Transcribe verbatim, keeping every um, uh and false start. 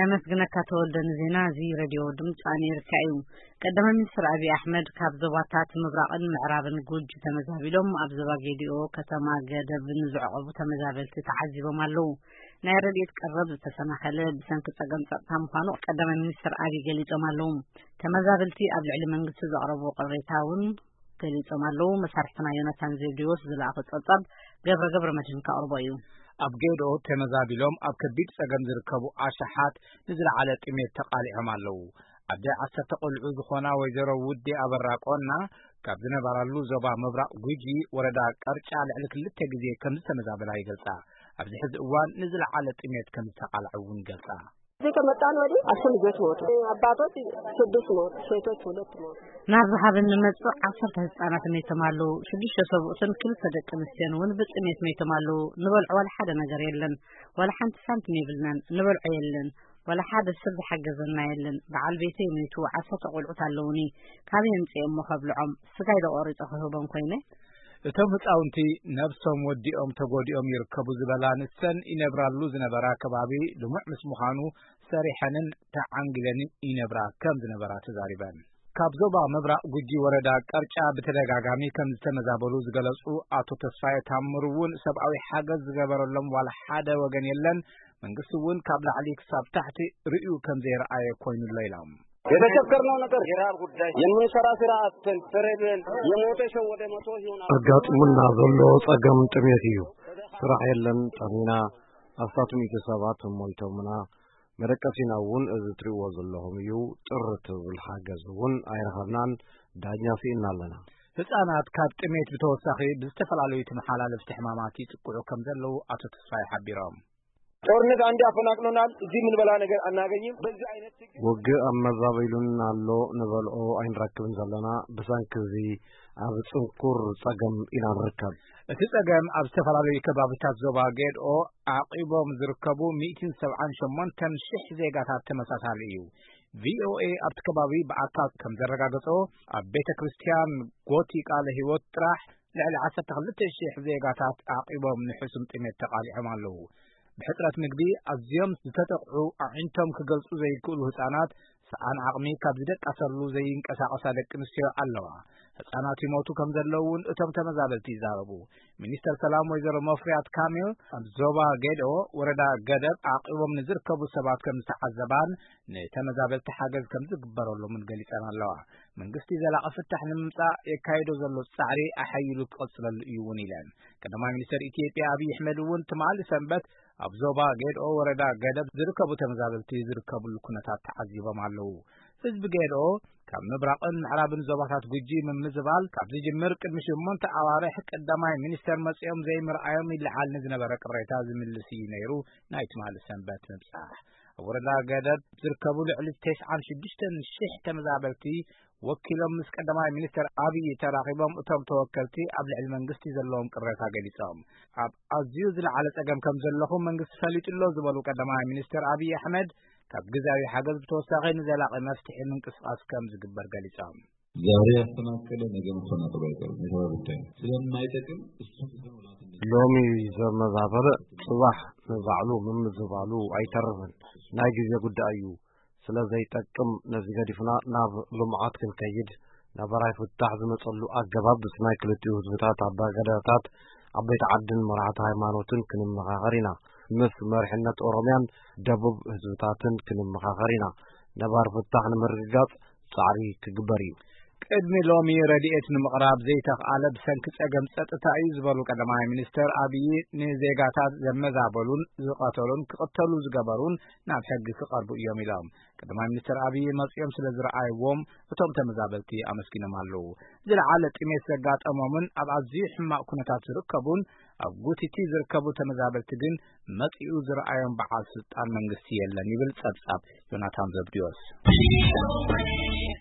ናመስግነካ ተወልደን ዜና እዚ ሬድዮ ድምጽ ኣሜሪካዩ ቀደም ሚኒስትር አብይ አሕመድ ካብ ዞባታት ምብራቅን ምዕራብን ጉጅ ተመዛቢሎም ኣብ ዞባ ጌዲኦ ከተማ ገደብን ዝዕቀቡ ተመዛበልቲ ተዓዚቦም ኣለው ናይ ረድኤት ቀረብ ዝተሰናኸለ ብሰንኪ ፀገም ጸጥታ ምዃኑ ቀደም ሚኒስትር አብይ ገሊጾም ኣለው ተመዛበልቲ ኣብ ልዕሊ መንግስቲ ዘቕረቡ ቅሬታውን ገሊጾም ኣለው መሳርሕትና ዮናታን ዘዲዮስ ዝላኣኸ ጸብጻብ ገብረ ገብረ መድህን ካቅርቦ እዩ ኣብ ጌዶ ተመዛቢሎም ኣብ ከቢድ ጸገም ዝርከቡ ኣሽሓት ንዝለዓለ ጥሜት ተቃሊዖም ኣለው ኣደ ዓሰርተ ቆልዑ ዝኾና ወይዘሮ ውዴ ኣበራቆና ካብ ዝነበራሉ ዞባ ምብራቅ ጉጂ ወረዳ ቀርጫ ልዕሊ ክልተ ግዜ ከም ዝተመዛበላ ይገልጻ ኣብዚ ሕዚ እዋን ንዝለዓለ ጥሜት ከም ዝተቃልዑን ገልጻ እዚህ ከመጣን ወዲህ አስር ልጆች ሞቱ አባቶች ስድስት ሞቱ ሴቶች ሁለት ሞቱ ናብ ሀብን መጽ ዓሰርተ ህጻናት ሜተማሉ ሽዱሽተ ሰብኡትን ክልተ ደቂ ኣንስትዮን ውን ብጥሜት ሜተማሉ ንበልዑ ወላ ሓደ ነገር የለን ወላ ሓንቲ ሳንቲም ይብልናን ንበልዑ የለን ወላ ሓደ ሰብ ዝሓገዘና የለን በዓል ቤተይ ሜቱ ዓሰርተ ቆልዑት ኣለውኒ ካብይ ምጽኦም መኸብልዖም ስጋይ ደቆሪጾ ክህቦም ኮይነ እቶም ህፃውንቲ ነብሶም ወዲኦም ተጎዲኦም ይርከቡ ዝበላ ንሰን ይነብራሉ ዝነበራ ከባቢ ልሙዕ ምስ ምዃኑ ሰሪሐንን ተዓንግለንን ይነብራ ከም ዝነበራ ተዛሪበን ካብ ዞባ ምብራቅ ጉጂ ወረዳ ቀርጫ በተደጋጋሚ ከም ዝተመዛበሉ ዝገለጹ አቶ ተስፋዬ ታምሩ ውን ሰብአዊ ሓገዝ ዝገበረሎም ዋላ ሓደ ወገን የለን መንግስቲ ውን ካብ ላዕሊ ክሳብ ታሕቲ ርእዩ ከም ዘይረኣየ ኮይኑሎ ኢሎም የተቸገርነው ነገር የራብ ጉዳይ የምንሰራ ስራ አጥተን ተረበን የሞተ ሰው ወደ መቶ ይሆናል አጋጥሙና ዘሎ ጸገም ጥሜት እዩ ስራሕ የለን ጠሚና አስታቱም ይተሰባት ሞይቶምና መረቀሲና ውን እዚ ትሪዎ ዘለኹም እዩ ጥርት ብል ሓገዝ ውን ኣይረኸብናን ዳኛ ሲኢና ኣለና ህፃናት ካብ ጥሜት ብተወሳኺ ብዝተፈላለዩ ተመሓላለፍቲ ሕማማት ይጥቅዑ ከም ዘለው አቶ ተስፋዬ ሓቢሮም ጦርነት አንድ አፈናቅሎናል እዚህ ምን በላ ነገር አናገኝም በዚህ አይነት ወገ አመዛበይሉን አሎ ንበልኦ አይንረክብን ዘለና በሳንክዚ ኣብ ጽንኩር ጸገም ኢና ንርከብ እቲ ጸገም ኣብ ዝተፈላለዩ ከባቢታት ዞባ ጌድኦ ዓቂቦም ዝርከቡ መቶ ሰብዓ ወሸሞንተ ሽሕ ዜጋታት ተመሳሳሊ እዩ ቪኦኤ ኣብቲ ከባቢ በኣካል ከም ዘረጋገጾ ኣብ ቤተ ክርስቲያን ጎቲ ቃለ ህይወት ጥራሕ ልዕሊ ዓሰርተ ክልተ ሽሕ ዜጋታት ዓቂቦም ንሕሱም ጥሜት ተቃሊዖም ኣለው بحضرت مغبي أزيام ዝተጠቅዑ አዕንቶም ክገልጹ ዘይክእሉ ህፃናት ሰአን አቅሚ ካብ ዝደቃሰሉ ዘይንቀሳቀሳ ደቂ ኣንስትዮ ኣለዋ ህፃናት ይሞቱ ከም ዘለውን እቶም ተመዛበልቲ ይዛረቡ ሚኒስተር ሰላም ወይዘሮ መፍሪያት ካሚል ኣብ ዞባ ጌዶ ወረዳ ገደብ አቅቦም ንዝርከቡ ሰባት ከም ዝተዓዘባን ንተመዛበልቲ ሓገዝ ከም ዝግበረሎም ገሊጸን ኣለዋ መንግስቲ ዘላቀ ፍታሕ ንምምጻእ የካይዶ ዘሎ ጻዕሪ ኣሐይሉ ክቅጽለሉ እዩ ውን ኢለን ቀዳማይ ሚኒስተር ኢትዮጵያ አብይ አሕመድ ውን ትማል ሰንበት ኣብ ዞባ ጌዶ ወረዳ ገደብ ዝርከቡ ተመዛበልቲ ዝርከቡሉ ኩነታት ተዓዚቦም ኣለው ህዝቢ ጌዶ ካብ ምብራቅን ምዕራብን ዞባታት ጉጂ ምምዝባል ካብ ዝጅምር ቅድሚ ሸሞንተ ኣዋርሕ ቀዳማይ ሚኒስተር መጽኦም ዘይምርኣዮም ይልዓል ንዝነበረ ቅሬታ ዝምልስ እዩ ነይሩ ናይ ትማል ሰንበት ምብጻሕ ወረዳ ገደብ ዝርከቡ ልዕሊ ተስዓን ሽዱሽተን ሽሕ ተመዛበልቲ ወኪሎም ምስ ቀዳማይ ሚኒስተር አብይ ተራኺቦም እቶም ተወከልቲ ኣብ ልዕሊ መንግስቲ ዘለዎም ቅሬታ ገሊጾም ኣብ ኣዝዩ ዝለዓለ ጸገም ከም ዘለኹም መንግስቲ ፈሊጡሎ ዝበሉ ቀዳማይ ሚኒስተር አብይ አሕመድ ካብ ግዛዊ ሓገዝ ብተወሳኺ ንዘላቂ መፍትሒ ምንቅስቃስ ከም ዝግበር ገሊጾም ዛሬ ያስተናከለ ነገ መፈናቀሉ አይቀርም የተባሉት ስለማይጠቅም እሱ ሎሚ ዘመዛበለ ጽባሕ ንባዕሉ ምምዝባሉ አይተርፍን ናይ ግዜ ጉዳይ እዩ ስለዘይጠቅም ነዚ ገዲፍና ናብ ልምዓት ክንከይድ ናበራይ ፍታሕ ዝመጸሉ ኣገባብ ብስናይ ክልቲኡ ህዝብታት ኣባገዳታት ዓበይቲ ዓድን መራሕቲ ሃይማኖትን ክንመኻኸር ኢና ምስ መሪሕነት ኦሮምያን ደቡብ ህዝብታትን ክንመኻኸር ኢና ነባር ፍታሕ ንምርግጋጽ ጻዕሪ ክግበር እዩ ቅድሚ ሎሚ ረድኤት ንምቕራብ ዘይተኽኣለ ብሰንኪ ጸገም ጸጥታ እዩ ዝበሉ ቀዳማይ ሚኒስተር አብይ ንዜጋታት ዘመዛበሉን ዝቐተሉን ክቕተሉ ዝገበሩን ናብ ሕጊ ክቐርቡ እዮም ኢሎም ቀዳማይ ሚኒስተር አብይ መጽኦም ስለ ዝረኣይዎም እቶም ተመዛበልቲ ኣመስጊኖም ኣለው ዝለዓለ ጥሜት ዘጋጠሞምን ኣብ ኣዝዩ ሕማቅ ኩነታት ዝርከቡን ኣብ ጉቲቲ ዝርከቡ ተመዛበልቲ ግን መጽኡ ዝረኣዮም በዓል ስልጣን መንግስቲ የለን ይብል ጸብጻብ ዮናታን ዘብዲዮስ